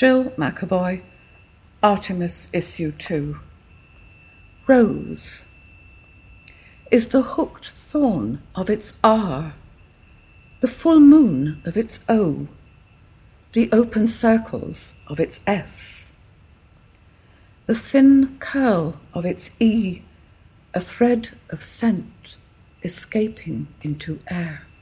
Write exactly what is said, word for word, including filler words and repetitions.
Jill McAvoy, Artemis Issue two. Rose is the hooked thorn of its R, the full moon of its O, the open circles of its S, the thin curl of its E, a thread of scent escaping into air.